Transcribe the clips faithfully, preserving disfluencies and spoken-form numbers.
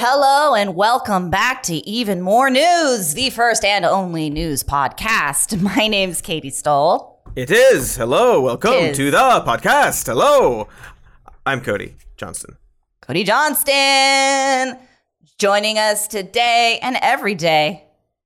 Hello and welcome back to Even More News, the first and only news podcast. My name's Katie Stoll. It is. Hello. Welcome is. to the podcast. Hello. I'm Cody Johnston. Cody Johnston. Joining us today and every day,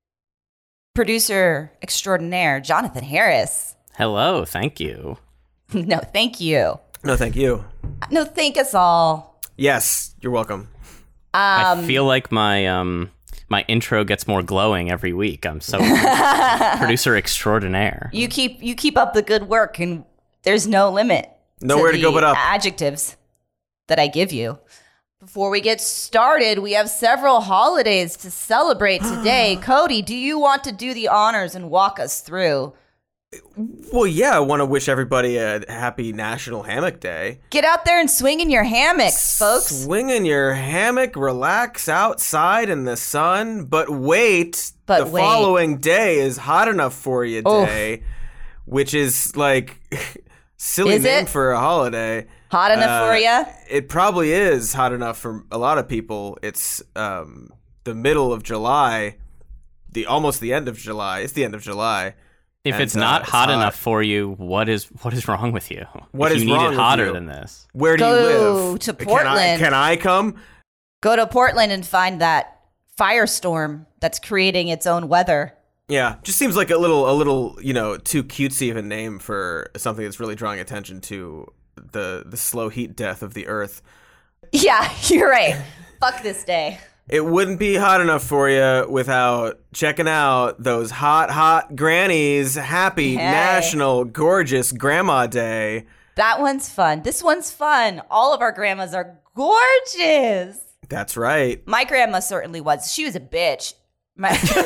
producer extraordinaire, Jonathan Harris. Hello. Thank you. No, thank you. No, thank you. No, thank us all. Yes, you're welcome. Um, I feel like my um my intro gets more glowing every week. I'm so producer extraordinaire. You keep you keep up the good work, and there's no limit. Nowhere to, to go but up. Adjectives that I give you. Before we get started, we have several holidays to celebrate today. Cody, do you want to do the honors and walk us through? Well, yeah, I want to wish everybody a happy National Hammock Day. Get out there and swing in your hammocks, folks. Swing in your hammock, relax outside in the sun, but wait, But the wait. following day is hot enough for you Oof. day, which is like silly Is name it? for a holiday. Hot enough Uh, for you? It probably is hot enough for a lot of people. It's um, the middle of July, the almost the end of July. It's the end of July. If And, it's uh, not it's hot, hot. enough for you, what is what is wrong with you? What if is you need wrong it with hotter you? than this? Where do Go you live? to Can I, Portland. can I come? Go to Portland and find that firestorm that's creating its own weather. Yeah, just seems like a little, a little, you know, too cutesy of a name for something that's really drawing attention to the the slow heat death of the Earth. Yeah, you're right. Fuck this day. It wouldn't be hot enough for you without checking out those hot, hot grannies. Happy Hey. National Gorgeous Grandma Day. That one's fun. This one's fun. All of our grandmas are gorgeous. That's right. My grandma certainly was. She was a bitch. My,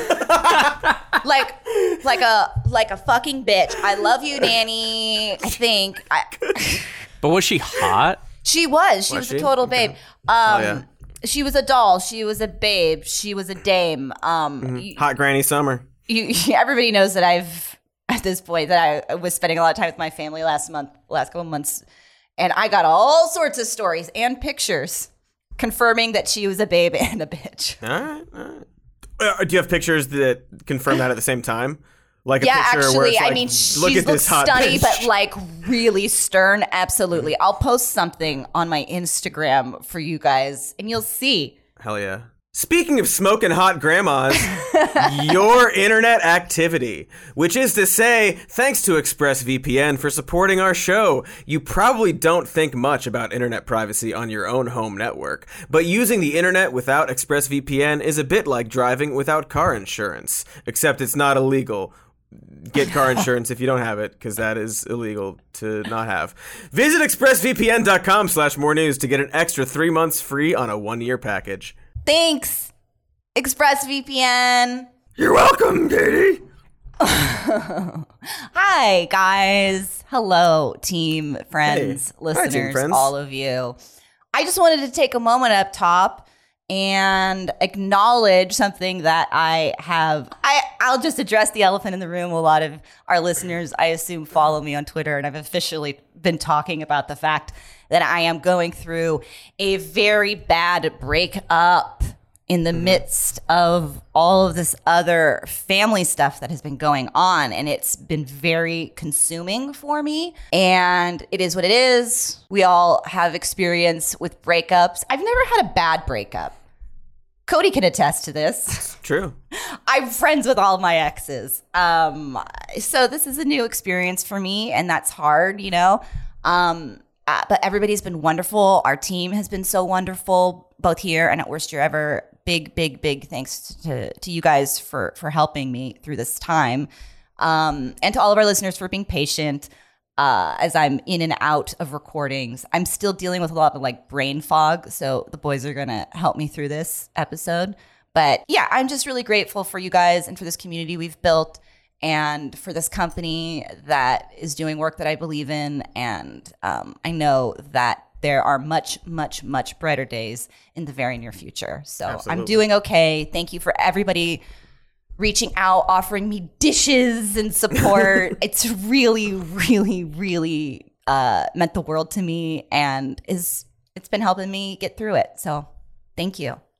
like, like a like a fucking bitch. I love you, Nanny. I think I, But was she hot? she was. She Was was she? a total Okay. babe. Um, yeah. She was a doll. She was a babe. She was a dame. Um, you, Hot Granny Summer. you, everybody knows that I've at this point that I was spending a lot of time with my family last month, last couple months, and I got all sorts of stories and pictures confirming that she was a babe and a bitch. All right. All right. Uh, do you have pictures that confirm that at the same time? Like a Yeah, picture where actually, it's I like, mean, look she at looks this hot stunning, bitch. but like really stern. Absolutely. I'll post something on my Instagram for you guys, and you'll see. Hell yeah. Speaking of smoking hot grandmas, your internet activity, which is to say, thanks to ExpressVPN for supporting our show. You probably don't think much about internet privacy on your own home network, but using the internet without ExpressVPN is a bit like driving without car insurance, except it's not illegal. Get car insurance if you don't have it, because that is illegal to not have. Visit expressvpn.com slash more news to get an extra three months free on a one-year package. Thanks, ExpressVPN. You're welcome, Katie. Hi, guys. Hello, team, friends, Hey. Hi, listeners, team friends. all of you. I just wanted to take a moment up top and acknowledge something that I have. I, I'll just address the elephant in the room. A lot of our listeners, I assume, follow me on Twitter, and I've officially been talking about the fact that I am going through a very bad breakup in the midst of all of this other family stuff that has been going on. And it's been very consuming for me. And it is what it is. We all have experience with breakups. I've never had a bad breakup. Cody can attest to this. True. I'm friends with all my exes. Um, so this is a new experience for me, and that's hard, you know? Um, uh, but everybody's been wonderful. Our team has been so wonderful, both here and at Worst Year Ever. Big, big, big thanks to, to you guys for, for helping me through this time. Um, and to all of our listeners for being patient uh, as I'm in and out of recordings. I'm still dealing with a lot of like brain fog, so the boys are going to help me through this episode. But yeah, I'm just really grateful for you guys and for this community we've built and for this company that is doing work that I believe in. And um, I know that there are much, much, much brighter days in the very near future. So Absolutely. I'm doing okay. Thank you for everybody reaching out, offering me dishes and support. It's really, really, really uh, meant the world to me, and is it's been helping me get through it. So thank you.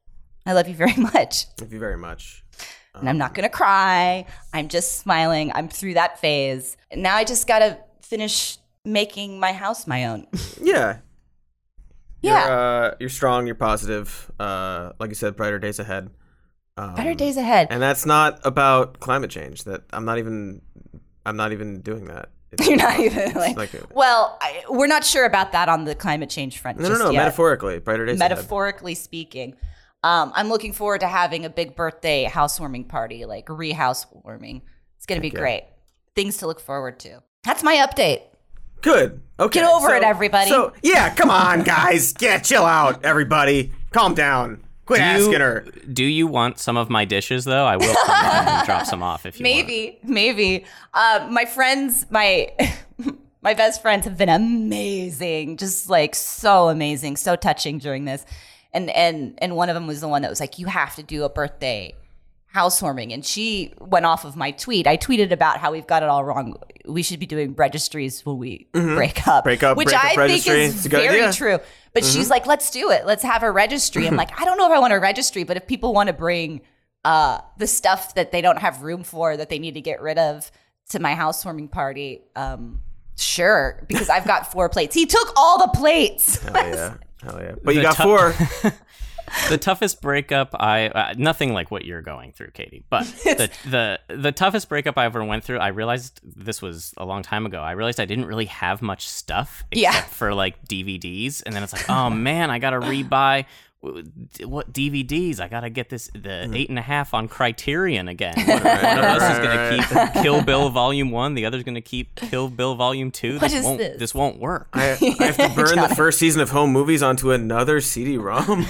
I love you very much. Love you very much. And I'm not going to cry. I'm just smiling. I'm through that phase. And now I just got to finish making my house my own. Yeah. Yeah. You're, uh, you're strong. You're positive. Uh, like you said, brighter days ahead. Um, Better days ahead. And that's not about climate change. That I'm not even. I'm not even doing that. It's You're not even like, like a, well, I, we're not sure about that on the climate change front. no, just no, no. yet. Metaphorically, brighter days ahead. Metaphorically speaking. Um, I'm looking forward to having a big birthday housewarming party, like re-housewarming. It's going to be yeah. great. Things to look forward to. That's my update. Good. Okay. Get over so, it, everybody. So yeah, come on, guys. Yeah, chill out, everybody. Calm down. Quit Do asking you, her. do you want some of my dishes, though? I will come by and drop some off if you want. Maybe, maybe. Uh, my friends, my my best friends have been amazing, just like so amazing, so touching during this. And and and one of them was the one that was like, you have to do a birthday housewarming. And she went off of my tweet. I tweeted about how we've got it all wrong. We should be doing registries when we Mm-hmm. break up. Break up, Which break up I think registry. It's is a good very idea. true. But Mm-hmm. she's like, let's do it. Let's have a registry. I'm like, I don't know if I want a registry, but if people want to bring uh, the stuff that they don't have room for, that they need to get rid of to my housewarming party, um, sure, because I've got four plates. He took all the plates. Hell yeah. Hell yeah. But you The got tou- four. The toughest breakup I uh, nothing like what you're going through, Katie, but the, the the toughest breakup I ever went through, I realized this was a long time ago. I realized I didn't really have much stuff except Yeah. for like D V Ds, and then it's like, oh man, I gotta rebuy what D V Ds? I gotta get this the eight and a half on Criterion again. One, one of us is gonna keep Kill Bill Volume One, the other's gonna keep Kill Bill Volume Two. What this is won't this? this won't work. I, I have to burn the first season of Home Movies onto another C D ROM.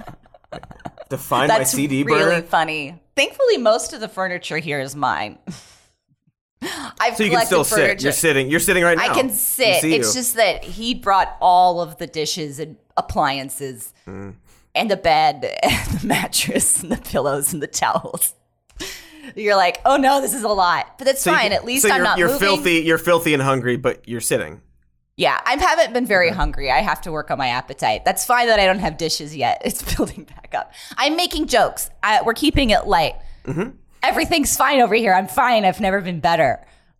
To find my That's C D really burner. funny. Thankfully, most of the furniture here is mine. I've So you can collected still sit. furniture. You're sitting. You're sitting right now. I can We sit. see It's you. just that he brought all of the dishes and appliances Mm. and the bed and the mattress and the pillows and the towels. You're like, oh no, this is a lot. But that's So you fine. can- At least so I'm you're, not you're moving. filthy. You're filthy and hungry, but you're sitting. Yeah, I haven't been very hungry. I have to work on my appetite. That's fine that I don't have dishes yet. It's building back up. I'm making jokes. I, we're keeping it light. Mm-hmm. Everything's fine over here. I'm fine. I've never been better.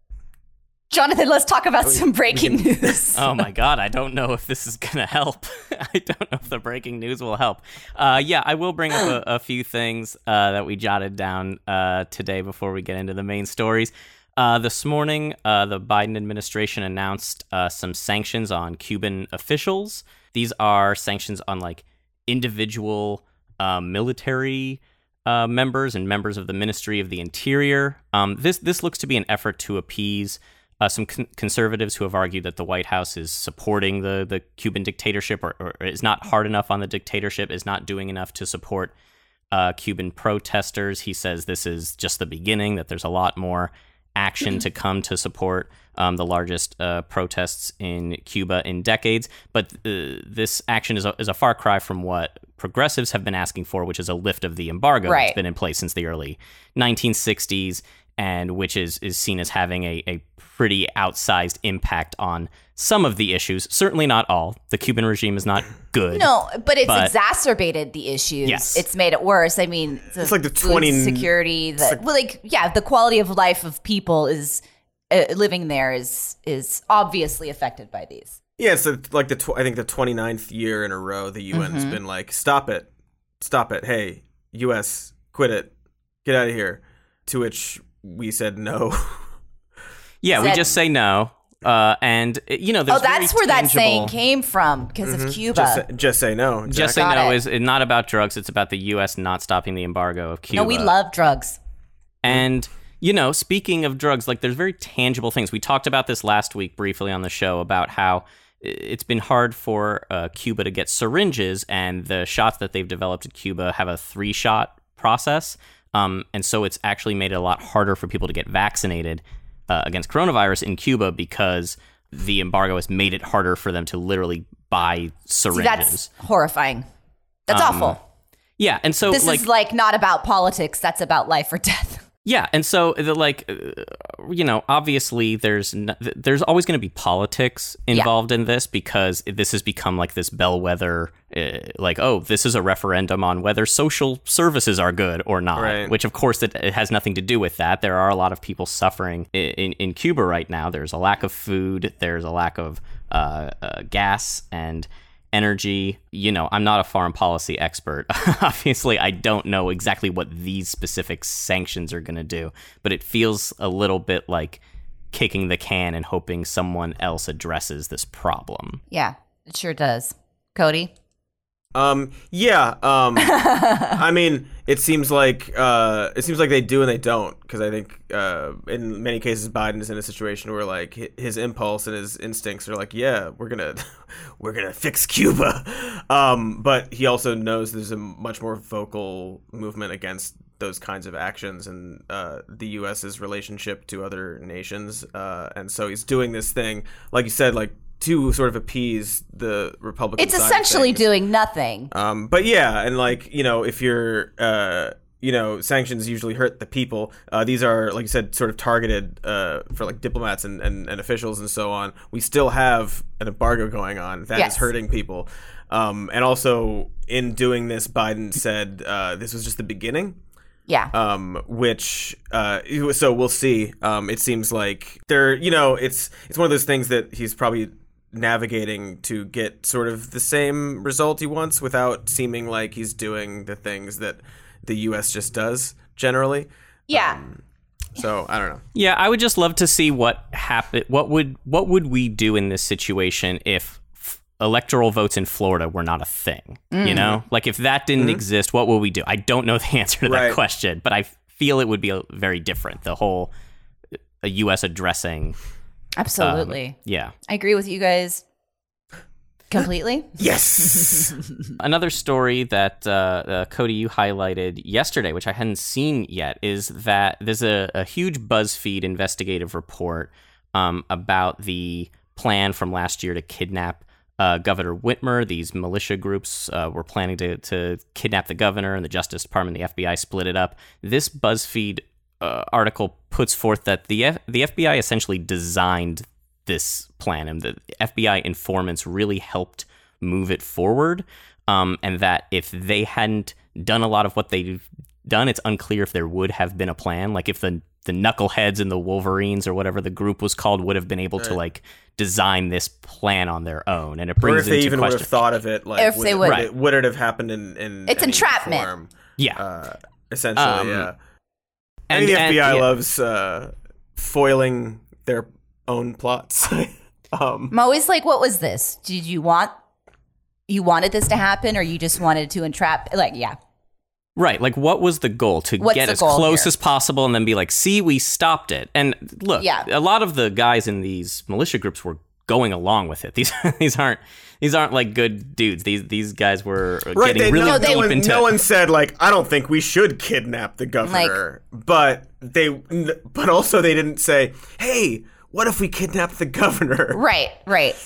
Jonathan, let's talk about some breaking news. Oh my god, I don't know if this is gonna help. I don't know if the breaking news will help. Uh, yeah, I will bring up a, a few things uh, that we jotted down uh, today before we get into the main stories. Uh, this morning, uh, the Biden administration announced uh, some sanctions on Cuban officials. These are sanctions on like individual uh, military uh, members and members of the Ministry of the Interior. Um, this this looks to be an effort to appease Uh, some con- conservatives who have argued that the White House is supporting the, the Cuban dictatorship or, or is not hard enough on the dictatorship, is not doing enough to support uh, Cuban protesters. He says this is just the beginning, that there's a lot more action to come to support um, the largest uh, protests in Cuba in decades. But uh, this action is a, is a far cry from what progressives have been asking for, which is a lift of the embargo Right. that's been in place since the early nineteen sixties. And which is, is seen as having a, a pretty outsized impact on some of the issues. Certainly not all. The Cuban regime is not good. No, but it's But- exacerbated the issues. Yes. It's made it worse. I mean, the It's like the food twenty security, the well, like yeah, the quality of life of people is uh, living there is is obviously affected by these. Yeah, it's the, like the tw- I think the twenty-ninth year in a row the U N has been like, stop it, stop it. Hey, U S, quit it, get out of here. To which we said no. Yeah, we Said- just say no. Uh, and, you know, there's Oh, that's very where that tangible- saying came from because of Cuba. just, say, just say no. Exactly. Just say Got no it. is not about drugs. It's about the U S not stopping the embargo of Cuba. no, we love drugs. And, you know, speaking of drugs, like there's very tangible things. We talked about this last week briefly on the show about how it's been hard for uh, Cuba to get syringes, and the shots that they've developed at Cuba have a three-shot process. Um, and so it's actually made it a lot harder for people to get vaccinated uh, against coronavirus in Cuba because the embargo has made it harder for them to literally buy See, syringes. that's horrifying. That's Um, awful. Yeah, and so This like is like not about politics. That's about life or death. Yeah, and so the like, uh, you know, obviously there's n- there's always going to be politics involved yeah. in this because this has become like this bellwether, uh, like oh, this is a referendum on whether social services are good or not. Right. Which of course it, it has nothing to do with that. There are a lot of people suffering in, in, in Cuba right now. There's a lack of food. There's a lack of uh, uh, gas and energy. You know, I'm not a foreign policy expert. Obviously, I don't know exactly what these specific sanctions are going to do, but it feels a little bit like kicking the can and hoping someone else addresses this problem. Yeah, it sure does. Cody? Um, yeah, um, I mean, it seems like, uh, it seems like they do and they don't, because I think, uh, in many cases, Biden is in a situation where, like, his impulse and his instincts are like, yeah, we're gonna, we're gonna fix Cuba, um, but he also knows there's a much more vocal movement against those kinds of actions and, uh, the U S's relationship to other nations, uh, and so he's doing this thing, like you said, like, to sort of appease the Republican It's side of essentially things. doing nothing. Um, but yeah, and like, you know, if you're, uh, you know, sanctions usually hurt the people. Uh, these are, like you said, sort of targeted uh, for like diplomats and, and, and officials and so on. We still have an embargo going on that Yes. is hurting people. Um, and also in doing this, Biden said uh, this was just the beginning. Yeah. Um, which, uh, so we'll see. Um, it seems like they're, you know, it's, it's one of those things that he's probably navigating to get sort of the same result he wants without seeming like he's doing the things that the U S just does generally. Yeah. Um, so I don't know. Yeah, I would just love to see what happen. What would what would we do in this situation if f- electoral votes in Florida were not a thing? Mm. You know, like if that didn't mm-hmm. exist, what would we do? I don't know the answer to that right. question, but I feel it would be a, very different. The whole a U S addressing. Absolutely. Um, yeah. I agree with you guys completely. Yes. Another story that uh, uh, Cody, you highlighted yesterday, which I hadn't seen yet, is that there's a, a huge BuzzFeed investigative report um, about the plan from last year to kidnap uh, Governor Whitmer. These militia groups uh, were planning to, to kidnap the governor, and the Justice Department and the F B I split it up. This BuzzFeed Uh, article puts forth that the F- the F B I essentially designed this plan, and the F B I informants really helped move it forward. Um, and that if they hadn't done a lot of what they've done, it's unclear if there would have been a plan. Like if the the Knuckleheads and the Wolverines or whatever the group was called would have been able right. to like design this plan on their own, and it brings or if they into even question. would have thought of it, like if would, they it, would, would, it, would it have happened in in it's any entrapment. form? Yeah, uh, essentially, um, yeah. And, and the and, F B I yeah. loves uh, foiling their own plots. um, I'm always like, what was this? Did you want, you wanted this to happen, or you just wanted to entrap? Like, yeah. Right. Like, what was the goal? To What's get the as goal close here? as possible and then be like, see, we stopped it. And look, Yeah. a lot of the guys in these militia groups were going along with it. These these aren't these aren't like good dudes. These these guys were right, getting they, really no, deep no one, into no one said like, I don't think we should kidnap the governor, like, but they but also they didn't say, hey, what if we kidnap the governor? Right, right.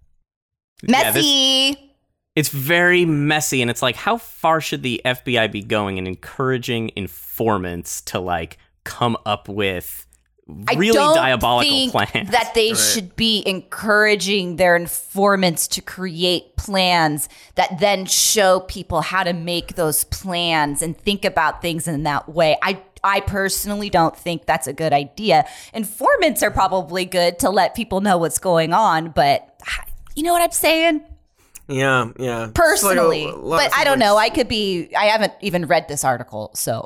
Yeah, Messy. this, it's very messy, and it's like, how far should the F B I be going in encouraging informants to like come up with really I don't diabolical think plans? That they right. should be encouraging their informants to create plans that then show people how to make those plans and think about things in that way. I I personally don't think that's a good idea. Informants are probably good to let people know what's going on, but you know what I'm saying? Yeah, yeah. Personally, like a, a but I don't know. I could be. I haven't even read this article, so.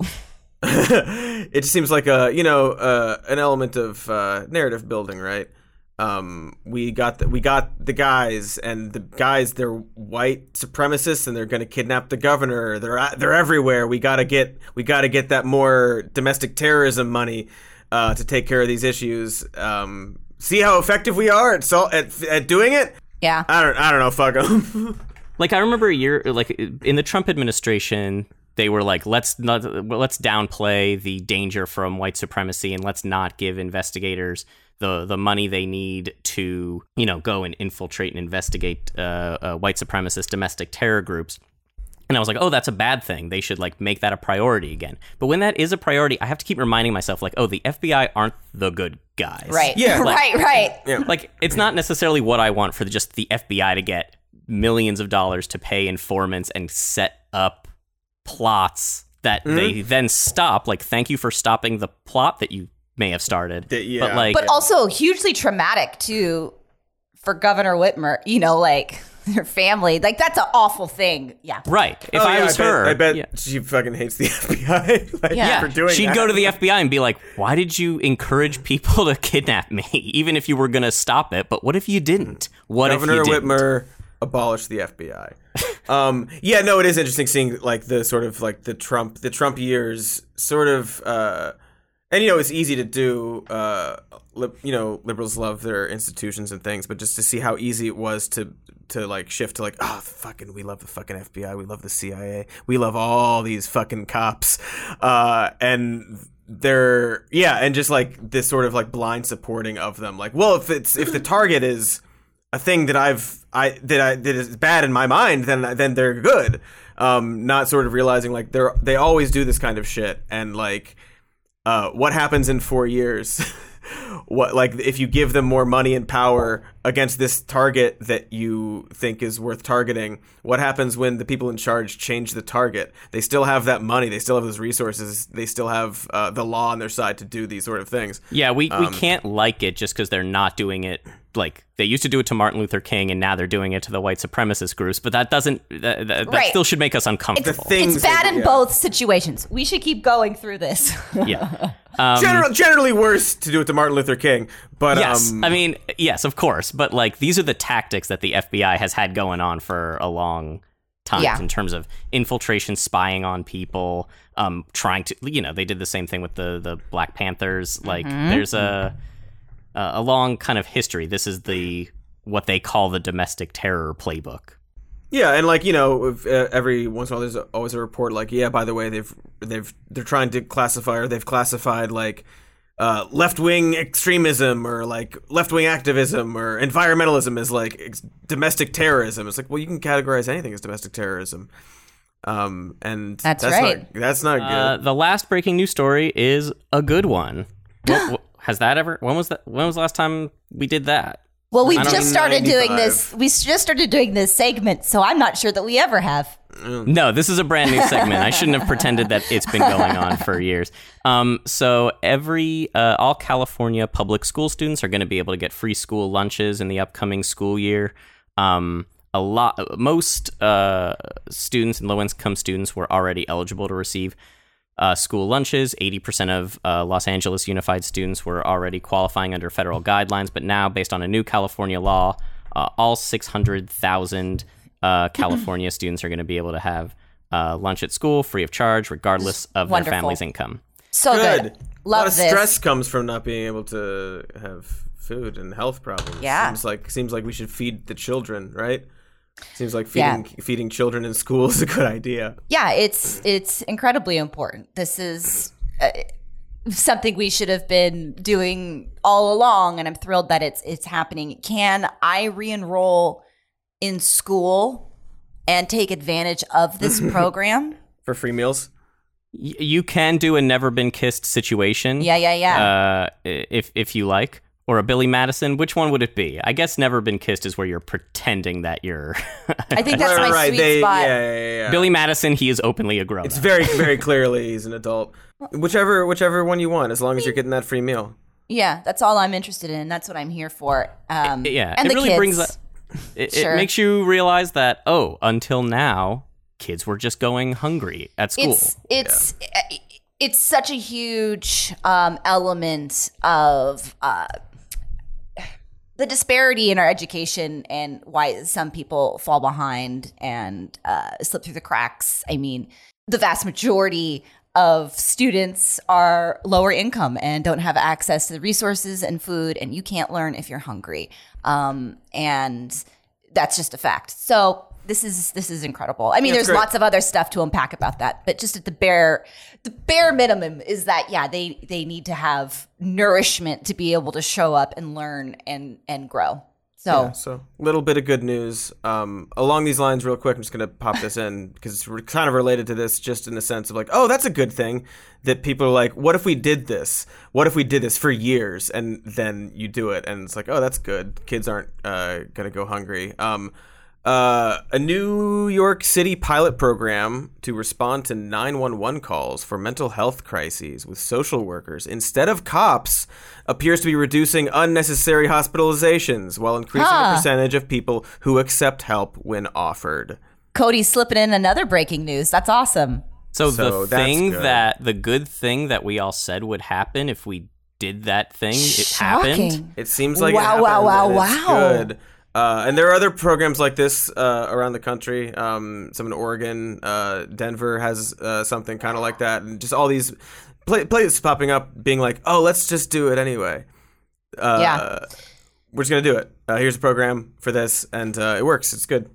It seems like a you know uh, an element of uh, narrative building, right? Um, we got the, we got the guys, and the guys they're white supremacists, and they're going to kidnap the governor. They're they're everywhere. We gotta get we gotta get that more domestic terrorism money uh, to take care of these issues. Um, see how effective we are at so, at at doing it. Yeah, I don't I don't know. Fuck them. Like, I remember a year, like in the Trump administration, they were like, let's not, let's downplay the danger from white supremacy, and let's not give investigators the the money they need to, you know, go and infiltrate and investigate uh, uh, white supremacist domestic terror groups. And I was like, oh, that's a bad thing. They should like make that a priority again. But when that is a priority, I have to keep reminding myself like, oh, the F B I aren't the good guys. Right. Yeah. Like, right, right. Yeah. Like, it's not necessarily what I want for the, just the F B I to get millions of dollars to pay informants and set up plots that mm-hmm. they then stop. Like, thank you for stopping the plot that you may have started. The, yeah. But like, but also hugely traumatic too for Governor Whitmer. You know, like. Her family, like that's an awful thing. Yeah, right. If oh, I yeah, was I her, bet, I bet yeah. she fucking hates the F B I like, yeah. for doing She'd that. go to the F B I and be like, "Why did you encourage people to kidnap me? Even if you were gonna stop it, but what if you didn't? What Governor if you didn't?" Whitmer abolished the F B I. um, yeah, no, it is interesting seeing like the sort of like the Trump, the Trump years, sort of. Uh, And, you know, it's easy to do, uh, li- you know, liberals love their institutions and things, but just to see how easy it was to, to like, shift to, like, oh, fucking, we love the fucking F B I, we love the C I A, we love all these fucking cops, uh, and they're, yeah, and just, like, this sort of, like, blind supporting of them. Like, well, if it's, if the target is a thing that I've, I, that I, that is bad in my mind, then, then they're good. Um, not sort of realizing, like, they're, they always do this kind of shit, and, like, Uh, what happens in four years? What, like, if you give them more money and power against this target that you think is worth targeting, what happens when the people in charge change the target? They still have that money. They still have those resources. They still have uh, the law on their side to do these sort of things. Yeah, we, Um, we can't like it just because they're not doing it. Like, they used to do it to Martin Luther King, and now they're doing it to the white supremacist groups. But that doesn't, that, that, that Right. still should make us uncomfortable. The things It's bad that- in yeah. both situations. We should keep going through this. Yeah. Um, General, generally worse to do it to Martin Luther King, but yes, um, I mean, yes, of course. But, like, these are the tactics that the F B I has had going on for a long time Yeah. in terms of infiltration, spying on people, um, trying to, you know, they did the same thing with the, the Black Panthers. Like, Mm-hmm. there's a, a long kind of history. This is the, what they call the domestic terror playbook. yeah, and like you know, if, uh, every once in a while there's always a report like, yeah, by the way, they've they've they're trying to classify or they've classified like uh, left wing extremism or like left wing activism or environmentalism as like ex- domestic terrorism. It's like, well, you can categorize anything as domestic terrorism, um, and That's that's right. Not, that's not good. Uh, the last breaking news story is a good one. What, what- has that ever? When was that? When was the last time we did that? Well, we've I don't just know, started doing ninety-five. this. We just started doing this segment, so I'm not sure that we ever have. No, this is a brand new segment. I shouldn't have pretended that it's been going on for years. Um, so every uh, all California public school students are going to be able to get free school lunches in the upcoming school year. Um, a lot, most uh, students and low-income students were already eligible to receive uh, school lunches. eighty percent of uh, Los Angeles Unified students were already qualifying under federal guidelines, but now, based on a new California law, uh, all six hundred thousand uh, California students are going to be able to have uh, lunch at school free of charge, regardless of Wonderful. their family's income. So good. good. a lot Love of this. stress comes from not being able to have food and health problems. Yeah. seems like seems like we should feed the children, right? Seems like Yeah. feeding feeding children in school is a good idea. Yeah, it's it's incredibly important. This is uh, something we should have been doing all along, and I'm thrilled that it's it's happening. Can I re-enroll in school and take advantage of this program? For free meals. Y- you can do a never been kissed situation. Yeah, yeah, yeah. Uh, if if you like, or a Billy Madison. Which one would it be? I guess never been kissed is where you're pretending that you're. I think that's right, my right. sweet They, spot. yeah, yeah, yeah, yeah. Billy Madison. He is openly a grown It's up. very, very clearly he's an adult. Whichever, whichever one you want, as long as you're getting that free meal. Yeah, that's all I'm interested in. That's what I'm here for. Um, Yeah, and it the really kids. brings up. It, Sure. it makes you realize that oh, until now, kids were just going hungry at school. It's it's it's such a huge um, element of uh, the disparity in our education and why some people fall behind and uh, slip through the cracks. I mean, the vast majority of students are lower income and don't have access to the resources and food, and you can't learn if you're hungry. Um, and that's just a fact. So this is this is incredible. I mean, That's there's great. lots of other stuff to unpack about that, but just at the bare the bare minimum is that yeah, they they need to have nourishment to be able to show up and learn and and grow. So, Yeah, so a little bit of good news. Um, along these lines, real quick, I'm just going to pop this in because it's re- kind of related to this, just in the sense of like, oh, that's a good thing that people are like, what if we did this? What if we did this for years and then you do it? And it's like, oh, that's good. Kids aren't uh, going to go hungry. Um, uh, a New York City pilot program to respond to nine one one calls for mental health crises with social workers instead of cops appears to be reducing unnecessary hospitalizations while increasing Huh. the percentage of people who accept help when offered. Cody's slipping in another breaking news. That's awesome. So, So the that's thing good. that the good thing that we all said would happen if we did that thing, it happened. Shocking. It seems like Wow, it wow, happened, wow, and it's wow. good. Uh, and there are other programs like this uh, around the country. Um, some in Oregon, uh, Denver has uh, something kind of like that, and just all these pla- places popping up, being like, "Oh, let's just do it anyway." Uh, Yeah. we're just gonna do it. Uh, here's a program for this, and uh, it works. It's good.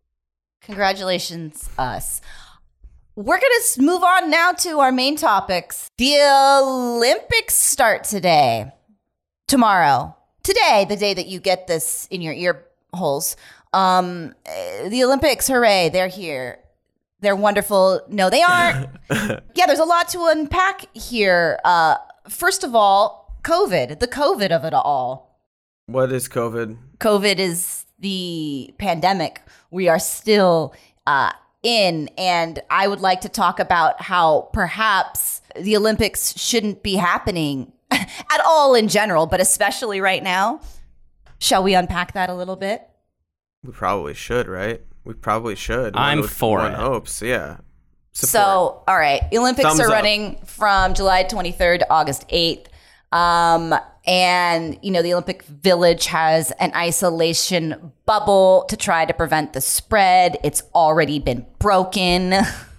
Congratulations, us. We're going to move on now to our main topics. The Olympics start today, tomorrow. Today, the day that you get this in your ear holes. Um, eh, the Olympics, hooray, they're here. They're wonderful. No, they aren't. Yeah, there's a lot to unpack here. Uh, first of all, COVID, the COVID of it all. What is COVID? COVID is the pandemic we are still uh, in. And I would like to talk about how perhaps the Olympics shouldn't be happening at all in general, but especially right now. Shall we unpack that a little bit? We probably should, right? We probably should. I'm One would- for one it. hopes, yeah. Support. So, all right. Olympics Thumbs are up. running from July twenty-third to August eighth. Um, and, you know, the Olympic Village has an isolation bubble to try to prevent the spread. It's already been broken.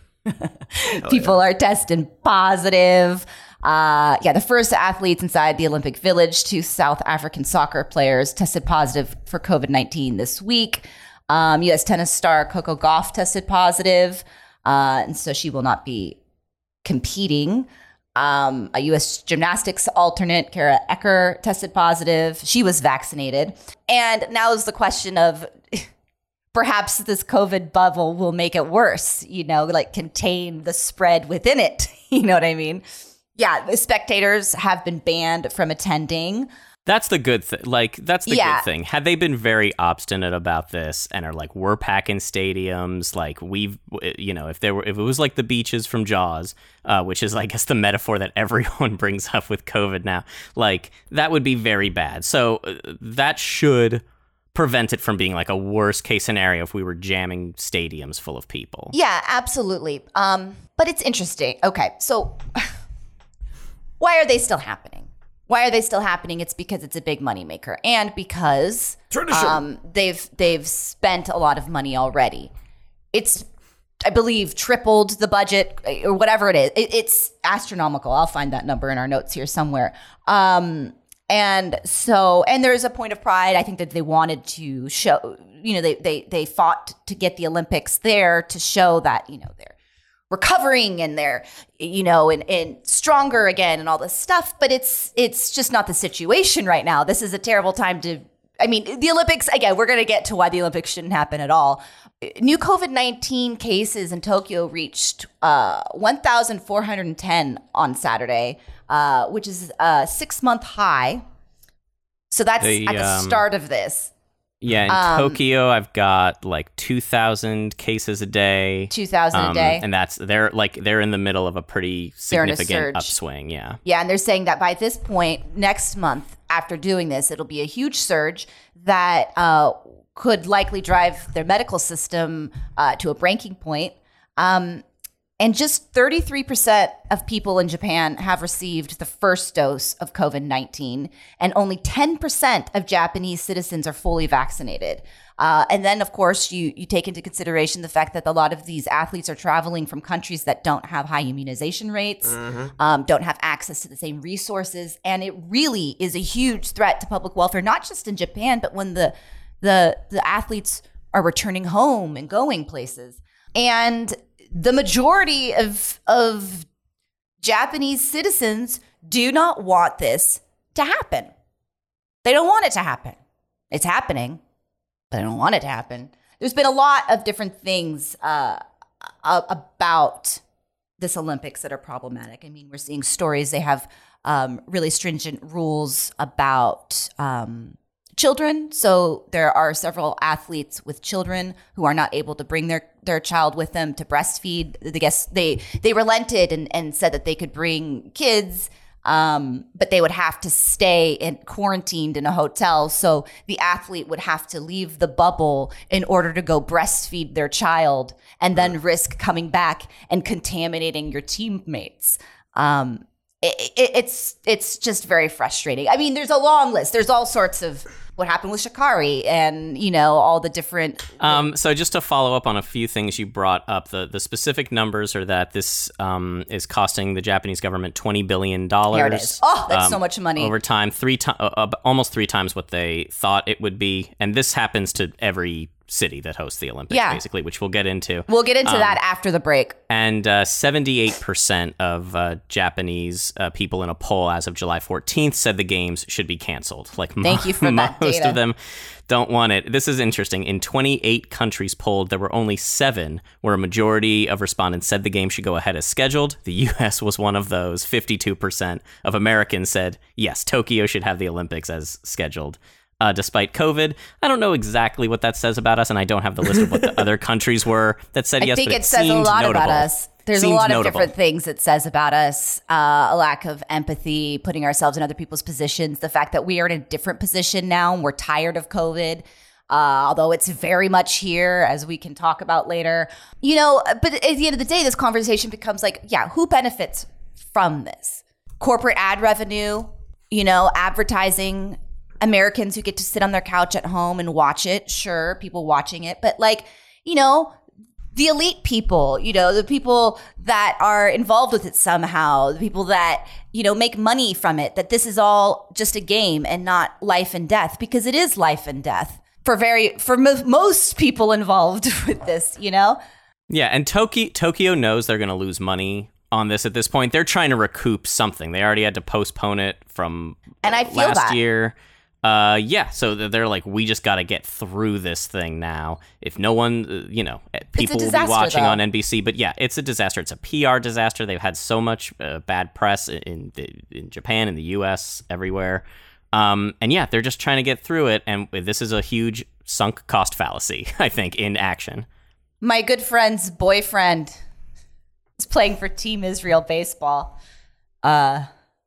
People are testing positive. Uh, yeah, the first athletes inside the Olympic Village, two South African soccer players, tested positive for COVID nineteen this week. Um, U S tennis star Coco Gauff tested positive, uh, and so she will not be competing. Um, a U S gymnastics alternate, Kara Ecker, tested positive. She was vaccinated. And now is the question of perhaps this COVID bubble will make it worse, you know, like contain the spread within it. You know what I mean? Yeah, the spectators have been banned from attending. That's the good thing. Like, that's the Yeah. good thing. Had they been very obstinate about this and are like, we're packing stadiums, like we've, you know, if there were, if it was like the beaches from Jaws, uh, which is, I guess, the metaphor that everyone brings up with COVID now, like that would be very bad. So uh, that should prevent it from being like a worst case scenario if we were jamming stadiums full of people. Yeah, absolutely. Um, but it's interesting. Okay, so why are they still happening? Why are they still happening? It's because it's a big moneymaker, and because Tradition. um, they've they've spent a lot of money already. It's, I believe, tripled the budget or whatever it is. It, it's astronomical. I'll find that number in our notes here somewhere. Um, and so, and there's a point of pride. I think that they wanted to show, you know, they they they fought to get the Olympics there to show that, you know, they're recovering and they're, you know, and, and stronger again and all this stuff. But it's it's just not the situation right now. This is a terrible time to, I mean, the Olympics, again, we're going to get to why the Olympics shouldn't happen at all. New COVID nineteen cases in Tokyo reached uh, one thousand four hundred ten on Saturday, uh, which is a six-month high. So that's The, at the um, start of this. Yeah, in Um, Tokyo, I've got like two thousand cases a day. two thousand Um, a day. and that's they're like they're in the middle of a pretty They're in a significant surge. upswing. Yeah. Yeah, and they're saying that by this point, next month, after doing this, it'll be a huge surge that uh, could likely drive their medical system uh, to a breaking point. Um, and just thirty-three percent of people in Japan have received the first dose of COVID nineteen, and only ten percent of Japanese citizens are fully vaccinated. Uh, and then, of course, you you take into consideration the fact that a lot of these athletes are traveling from countries that don't have high immunization rates, um, don't have access to the same resources, and it really is a huge threat to public welfare, not just in Japan, but when the the the athletes are returning home and going places. And the majority of of Japanese citizens do not want this to happen. They don't want it to happen. It's happening, but I don't want it to happen. There's been a lot of different things uh, about this Olympics that are problematic. I mean, we're seeing stories. They have um, really stringent rules about um, children. So there are several athletes with children who are not able to bring their, their child with them to breastfeed. I guess they, they relented and, and said that they could bring kids, um, but they would have to stay in, quarantined in a hotel. So the athlete would have to leave the bubble in order to go breastfeed their child and then risk coming back and contaminating your teammates. Um, it, it, it's it's just very frustrating. I mean, there's a long list. There's all sorts of what happened with Sha'Carri and, you know, all the different... Um, so just to follow up on a few things you brought up, the, the specific numbers are that this um, is costing the Japanese government twenty billion dollars. Here it is. Oh, that's um, so much money. Over time, three to- uh, almost three times what they thought it would be. And this happens to every city that hosts the Olympics, yeah. basically, which we'll get into. We'll get into um, that after the break. And uh, seventy-eight percent of uh, Japanese uh, people in a poll as of July fourteenth said the games should be canceled. Like Thank mo- you for that most data. of them don't want it. This is interesting. In twenty-eight countries polled, there were only seven where a majority of respondents said the game should go ahead as scheduled. The U S was one of those. fifty-two percent of Americans said, yes, Tokyo should have the Olympics as scheduled. Uh, despite COVID. I don't know exactly what that says about us, and I don't have the list of what the other countries were that said I yes, think but it, it says a seemed lot notable. about us. There's Seemed a lot notable. of different things it says about us. Uh, a lack of empathy, putting ourselves in other people's positions, the fact that we are in a different position now and we're tired of COVID. Uh, although it's very much here, as we can talk about later. You know, but at the end of the day, this conversation becomes like, yeah, who benefits from this? Corporate ad revenue, you know, advertising, Americans who get to sit on their couch at home and watch it. Sure, people watching it, but like, you know, the elite people, you know, the people that are involved with it somehow, the people that, you know, make money from it, that this is all just a game and not life and death, because it is life and death for very, for mo- most people involved with this, you know? Yeah, and Tokyo, Tokyo knows they're going to lose money on this at this point. They're trying to recoup something. They already had to postpone it from and I feel last that. year. Uh, yeah, so they're like, we just got to get through this thing now. If no one, uh, you know, people will be disaster, watching though. on N B C. But yeah, it's a disaster. It's a P R disaster. They've had so much uh, bad press in the, in Japan, in the U S, everywhere. Um, and yeah, they're just trying to get through it. And this is a huge sunk cost fallacy, I think, in action. My good friend's boyfriend is playing for Team Israel baseball. Uh,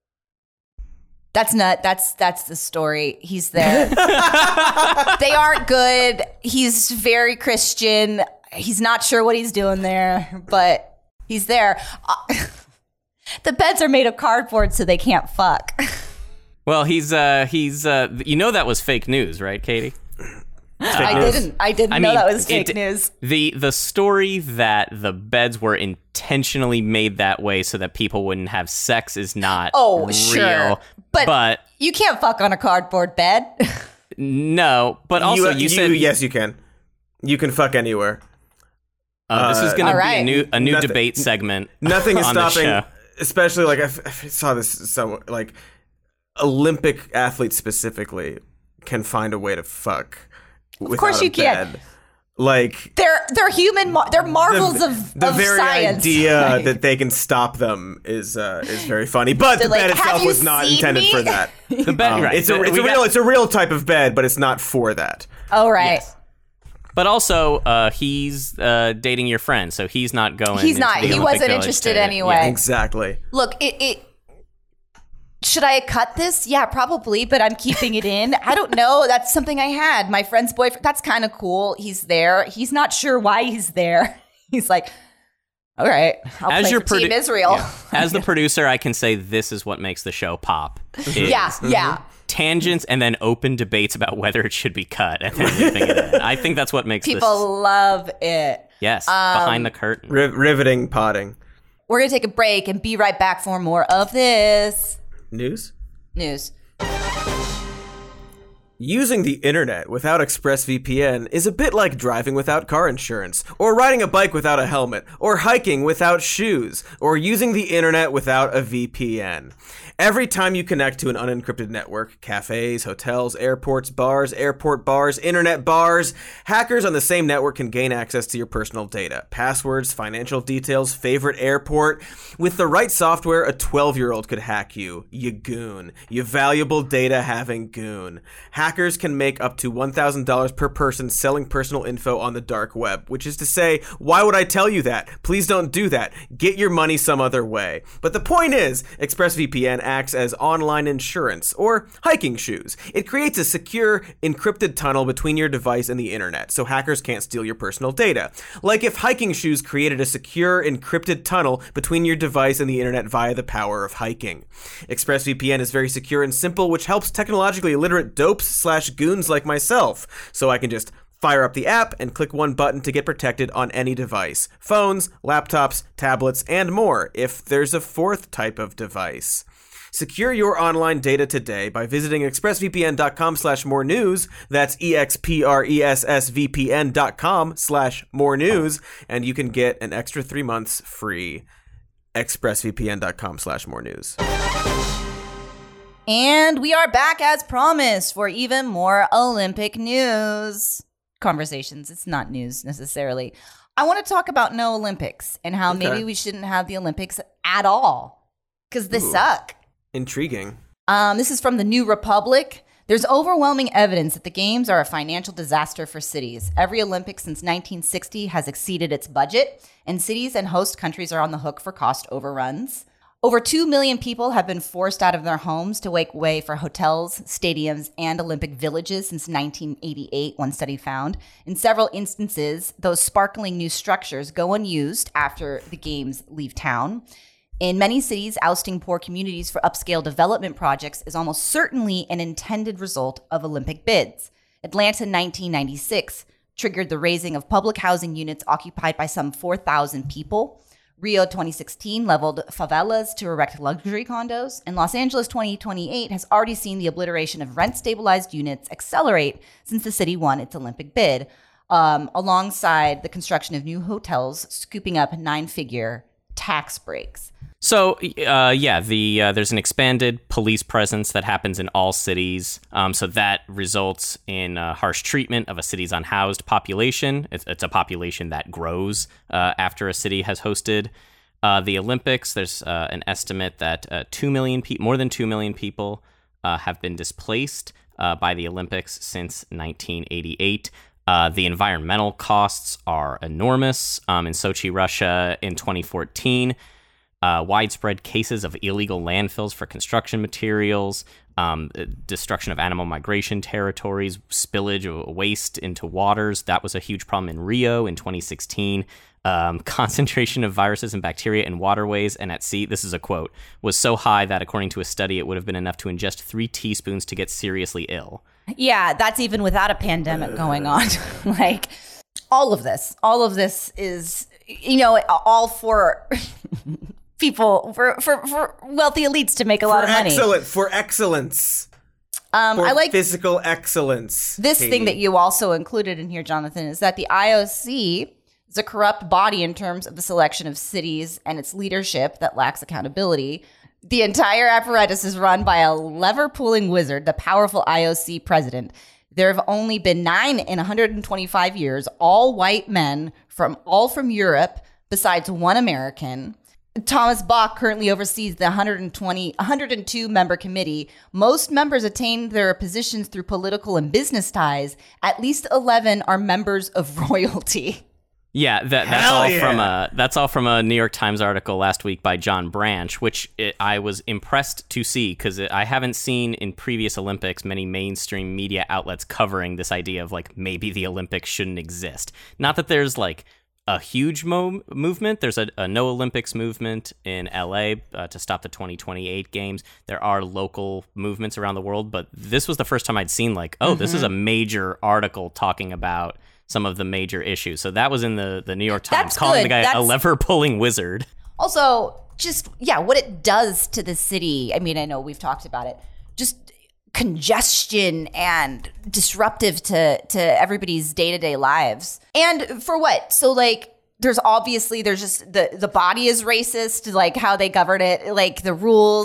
That's not, that's, that's the story. He's there. They aren't good. He's very Christian. He's not sure what he's doing there, but he's there. Uh, the beds are made of cardboard so they can't fuck. Well, he's, uh, he's, uh, you know, that was fake news, right, Katie? I news. didn't, I didn't I know mean, that was fake it- news. The the story that the beds were intentionally made that way so that people wouldn't have sex is not Oh, real. sure. But, but you can't fuck on a cardboard bed. no, but also you, you, said yes, you can. You can fuck anywhere. uh, this is going to All be right. a new a new Nothing- debate segment. Nothing is on the stopping, show. especially like I, f- I saw this somewhere, like Olympic athletes specifically can find a way to fuck. Of course you can. Like They're they're human. Mar- they're marvels the, of, the of very science. idea Like, that they can stop them is uh, is very funny. But They're the bed like, "Have itself you was not seen intended me?" for that. The bed, Um, right? It's a We it's a got- real it's a real type of bed, but it's not for that. oh right. Yes. But also, uh, he's uh, dating your friend, so he's not going. He's into not. the He Olympic wasn't Village interested to- anyway. yeah. Exactly. Look, it, it. Should I cut this? Yeah, probably, but I'm keeping it in. I don't know. That's something I had. My friend's boyfriend. That's kind of cool. He's there. He's not sure why he's there. He's like, all right, I'll As play your for Team produ- Israel. yeah. As the producer, I can say this is what makes the show pop. is Yeah, yeah. Tangents and then open debates about whether it should be cut and then leaving it in. I think that's what makes People this. love it. Yes, Um, behind the curtain. Riv- riveting potting. We're gonna take a break and be right back for more of this News? news. Using the internet without ExpressVPN is a bit like driving without car insurance, or riding a bike without a helmet, or hiking without shoes, or using the internet without a V P N. Every time you connect to an unencrypted network, cafes, hotels, airports, bars, airport bars, internet bars, hackers on the same network can gain access to your personal data, passwords, financial details, favorite airport. With the right software, a twelve-year-old could hack you, you goon, you valuable data-having goon. Hackers can make up to one thousand dollars per person selling personal info on the dark web, which is to say, why would I tell you that? Please don't do that. Get your money some other way. But the point is, ExpressVPN acts as online insurance, or hiking shoes. It creates a secure, encrypted tunnel between your device and the internet, so hackers can't steal your personal data. Like if hiking shoes created a secure, encrypted tunnel between your device and the internet via the power of hiking. ExpressVPN is very secure and simple, which helps technologically illiterate dopes slash goons like myself, so I can just fire up the app and click one button to get protected on any device. Phones, laptops, tablets, and more, if there's a fourth type of device. Secure your online data today by visiting expressvpn.com slash more news. That's E-X-P-R-E-S-S-V-P-N dot com slash more news. And you can get an extra three months free. expressvpn.com slash more news. And we are back as promised for even more Olympic news. Conversations. It's not news necessarily. I want to talk about no Olympics and how Okay. maybe we shouldn't have the Olympics at all because they Ooh. suck. Intriguing. Um, this is from the New Republic. There's overwhelming evidence that the games are a financial disaster for cities. Every Olympics since nineteen sixty has exceeded its budget, and cities and host countries are on the hook for cost overruns. Over two million people have been forced out of their homes to make way for hotels, stadiums, and Olympic villages since nineteen eighty-eight, one study found. In several instances, those sparkling new structures go unused after the games leave town. In many cities, ousting poor communities for upscale development projects is almost certainly an intended result of Olympic bids. Atlanta in nineteen ninety-six triggered the raising of public housing units occupied by some four thousand people. Rio twenty sixteen leveled favelas to erect luxury condos, and Los Angeles twenty twenty-eight has already seen the obliteration of rent-stabilized units accelerate since the city won its Olympic bid, um, alongside the construction of new hotels scooping up nine-figure tax breaks. So, uh, yeah, the uh, there's an expanded police presence that happens in all cities. Um, so that results in uh, harsh treatment of a city's unhoused population. It's, it's a population that grows uh, after a city has hosted uh, the Olympics. There's uh, an estimate that uh, two million people, more than two million people, uh, have been displaced uh, by the Olympics since nineteen eighty-eight. Uh, the environmental costs are enormous. Um, in Sochi, Russia, in twenty fourteen. Uh, widespread cases of illegal landfills for construction materials, um, destruction of animal migration territories, spillage of waste into waters. That was a huge problem in Rio in twenty sixteen. Um, concentration of viruses and bacteria in waterways and at sea, this is a quote, was so high that according to a study, it would have been enough to ingest three teaspoons to get seriously ill. Yeah, that's even without a pandemic going on. Like, all of this, all of this is, you know, all for... people for, for for wealthy elites to make a lot For of money. Excellent for excellence. Um, For I like physical excellence. this Katie. thing that you also included in here, Jonathan, is that the I O C is a corrupt body in terms of the selection of cities and its leadership that lacks accountability. The entire apparatus is run by a lever-pulling wizard, the powerful I O C president. There have only been nine in one hundred twenty-five years, all white men from all from Europe, besides one American. Thomas Bach currently oversees the one hundred twenty, one hundred two member committee. Most members attain their positions through political and business ties. At least eleven are members of royalty. Yeah, that, that's Hell all yeah. from a that's all from a New York Times article last week by John Branch, which it, I was impressed to see because I haven't seen in previous Olympics many mainstream media outlets covering this idea of like maybe the Olympics shouldn't exist. Not that there's like a huge mo- movement. There's a, a no Olympics movement in L A uh, to stop the twenty twenty-eight games. There are local movements around the world, but this was the first time I'd seen like, oh, mm-hmm. this is a major article talking about some of the major issues. So that was in the, the New York Times, That's calling good. the guy That's... a lever-pulling wizard. Also, just, yeah, what it does to the city. I mean, I know we've talked about it. Just congestion and disruptive to to everybody's day-to-day lives. And for what? So like there's obviously there's just the the body is racist, like how they govern it, like the rules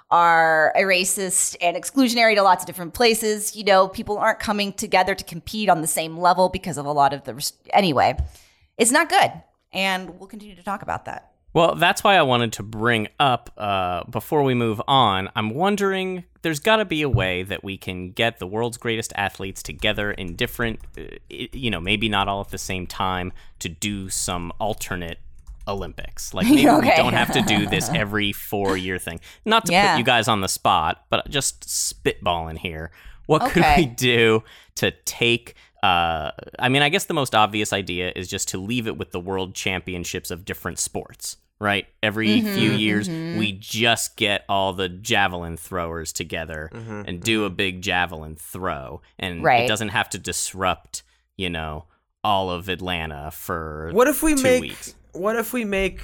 are a racist and exclusionary to lots of different places. You know, people aren't coming together to compete on the same level because of a lot of the res- anyway. It's not good, and we'll continue to talk about that. Well, that's why I wanted to bring up, uh, before we move on, I'm wondering, there's got to be a way that we can get the world's greatest athletes together in different, uh, you know, maybe not all at the same time, to do some alternate Olympics. Like, maybe Okay. we don't have to do this every four-year thing. Not to Yeah. put you guys on the spot, but just spitballing here. What could Okay. we do to take... Uh, I mean, I guess the most obvious idea is just to leave it with the world championships of different sports, right? Every Mm-hmm, few years, we just get all the javelin throwers together Mm-hmm, and do a big javelin throw. And it Right. doesn't have to disrupt, you know, all of Atlanta for What if we two make? weeks. What if we make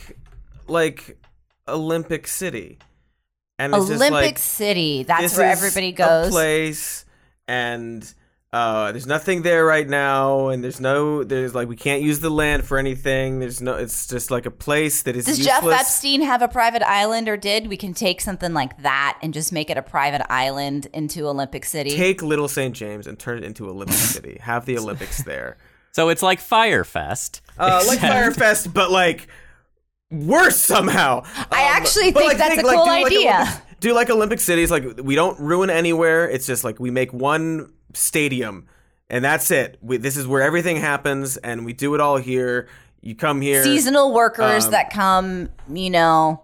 like Olympic City? And it's just Olympic like, City. That's this where is everybody a goes. place, and uh, there's nothing there right now, and there's no, there's like we can't use the land for anything. There's no, it's just like a place that is Does useless. Jeff Epstein have a private island, or did we can take something like that and just make it a private island into Olympic City? Take Little Saint James and turn it into Olympic City. Have the Olympics there. So it's like Firefest. Uh, like except- Firefest, but like worse somehow. I Um, actually but, think that's a like, cool do like idea. Olympics- do like Olympic cities. Like we don't ruin anywhere. It's just like we make one stadium, and that's it. We, this is where everything happens, and we do it all here. You come here, Seasonal workers Um, that come, you know.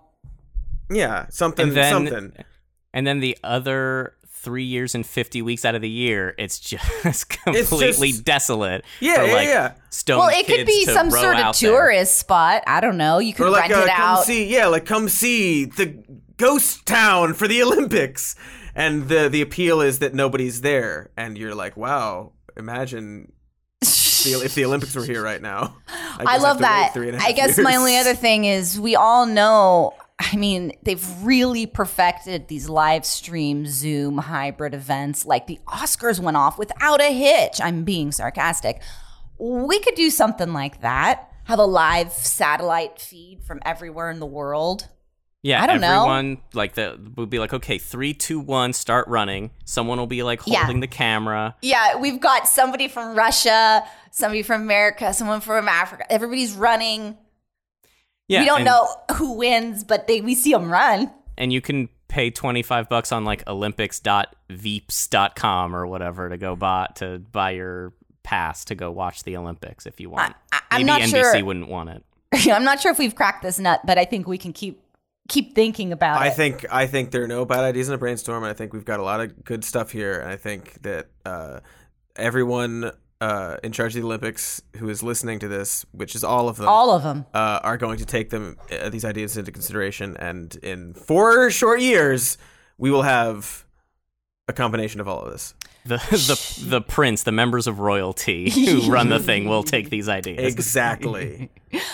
yeah, something, And then, something. and then the other three years and fifty weeks out of the year, it's just completely just- desolate. Yeah, for, yeah, like, yeah. Stone Well, it could kids be to some row sort of out there. tourist spot. I don't know. You could Or like rent uh, it come out. see, yeah, like come see the ghost town for the Olympics, and the the appeal is that nobody's there, and you're like, wow, imagine the, if the Olympics were here right now. I just have love to wait that. three and a I half guess my years. only other thing is we all know, I mean, they've really perfected these live stream Zoom hybrid events. Like the Oscars went off without a hitch. I'm being sarcastic. We could do something like that. Have a live satellite feed from everywhere in the world. Yeah, I don't know. everyone like the would be like, okay, three, two, one, start running. Someone will be like Yeah. holding the camera. Yeah, we've got somebody from Russia, somebody from America, someone from Africa. Everybody's running. Yeah, we don't and, know who wins, but they we see them run. and you can pay twenty five bucks on like Olympics dot veeps dot com or whatever to go buy to buy your pass to go watch the Olympics if you want. I- I'm Maybe not N B C sure. wouldn't want it. I'm not sure if we've cracked this nut, but I think we can keep keep thinking about I it. think I think there are no bad ideas in a brainstorm, and I think we've got a lot of good stuff here. And I think that uh, everyone uh, in charge of the Olympics who is listening to this, which is all of them, All of them. uh, are going to take them uh, these ideas into consideration. And in four short years, we will have a combination of all of this. The the the prince, the members of royalty who run the thing will take these ideas. Exactly.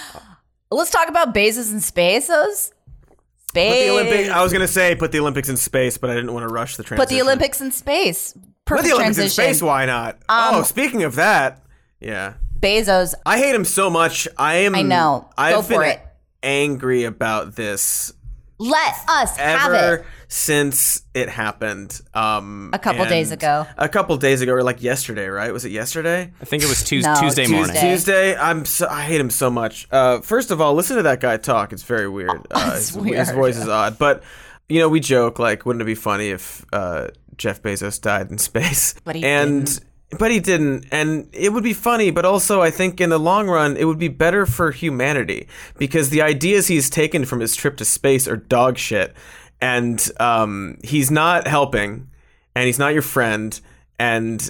Let's talk about Bezos and Spaces. Put the Olympic. Space. I was going to say put the Olympics in space, but I didn't want to rush the transition. Put the Olympics in space. Put Perfect the Olympics transition. in space. Why not? Um, oh, speaking of that, yeah. Bezos. I hate him so much. I am. I know. I've Go for been it. angry about this Let us have ever it. since it happened. Um, A couple and days ago. A couple days ago, or like yesterday, right? Was it yesterday? I think it was Tues- No, Tuesday Tuesday. morning. Tuesday. I'm. So, I hate him so much. Uh, first of all, listen to that guy talk. It's very weird. Uh, It's his, weird. his voice is odd, but you know, we joke like, wouldn't it be funny if uh, Jeff Bezos died in space? But he and. didn't. But he didn't, and it would be funny, but also I think in the long run, it would be better for humanity, because the ideas he's taken from his trip to space are dog shit, and um, he's not helping, and he's not your friend, and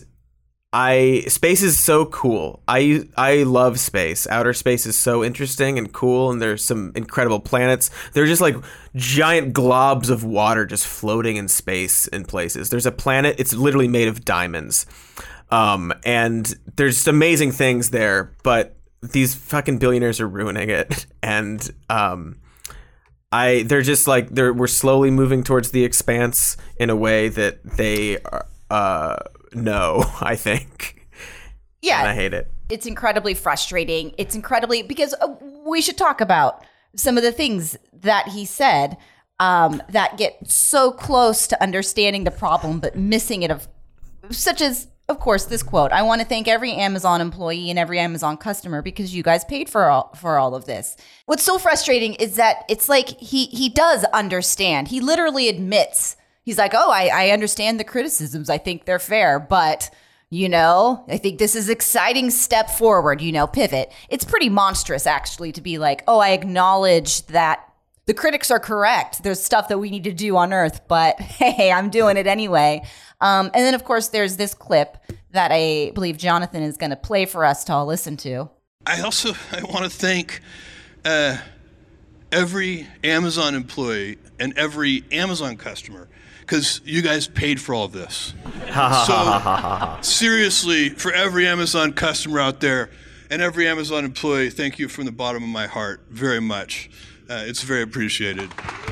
I space is so cool. I I love space. Outer space is so interesting and cool, and there's some incredible planets. They're just like giant globs of water just floating in space in places. There's a planet, it's literally made of diamonds. Um, and there's just amazing things there, but these fucking billionaires are ruining it. And um, I, they're just like, they're we're slowly moving towards the expanse in a way that they are, uh, know, I think. Yeah. And I hate it. It's incredibly frustrating. It's incredibly because uh, we should talk about some of the things that he said. um, that get so close to understanding the problem, but missing it of such as, of course, this quote. I want to thank every Amazon employee and every Amazon customer because you guys paid for all, for all of this. What's so frustrating is that it's like he he does understand. He literally admits. He's like, oh, I, I understand the criticisms. I think they're fair, but, you know, I think this is exciting step forward, you know, pivot. It's pretty monstrous, actually, to be like, oh, I acknowledge that the critics are correct. There's stuff that we need to do on Earth, but hey, I'm doing it anyway. Um, and then, of course, there's this clip that I believe Jonathan is going to play for us to all listen to. I also I want to thank uh, every Amazon employee and every Amazon customer because you guys paid for all of this. So seriously, for every Amazon customer out there and every Amazon employee, thank you from the bottom of my heart very much. Uh, it's very appreciated.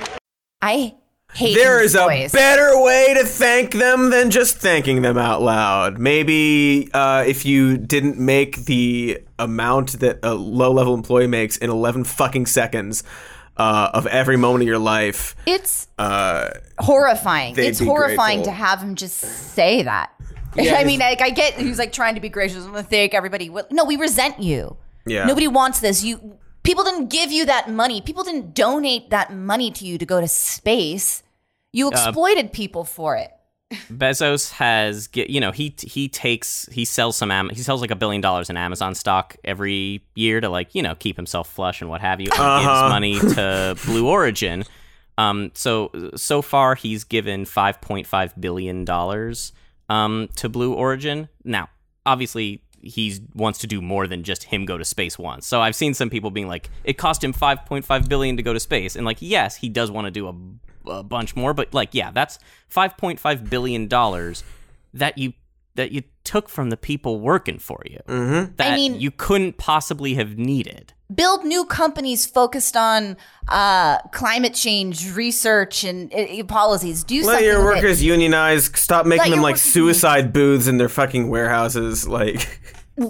I hate There his is voice. a better way to thank them than just thanking them out loud. Maybe uh, if you didn't make the amount that a low-level employee makes in eleven fucking seconds uh, of every moment of your life. It's uh, horrifying. they'd It's be horrifying grateful. to have him just say that. Yeah, I mean, like, I get he's like trying to be gracious. I'm going to thank everybody. No, we resent you. Yeah. Nobody wants this. You people didn't give you that money. People didn't donate that money to you to go to space. You exploited uh, people for it. Bezos has, get you know, he he takes he sells some Am- he sells like a billion dollars in Amazon stock every year to, like, you know, keep himself flush and what have you. And uh-huh. gives money to Blue Origin. Um, so so far he's given five point five billion dollars um to Blue Origin. Now, obviously, he wants to do more than just him go to space once. So I've seen some people being like, it cost him five point five billion dollars to go to space. And, like, yes, he does want to do a, a bunch more. But, like, yeah, that's five point five billion dollars that you that you took from the people working for you. Mm-hmm. That I mean, you couldn't possibly have needed. Build new companies focused on uh, climate change research and uh, policies. Do Let something your with workers it. unionize. Stop making Let them your like workers suicide booths in their fucking warehouses. Like,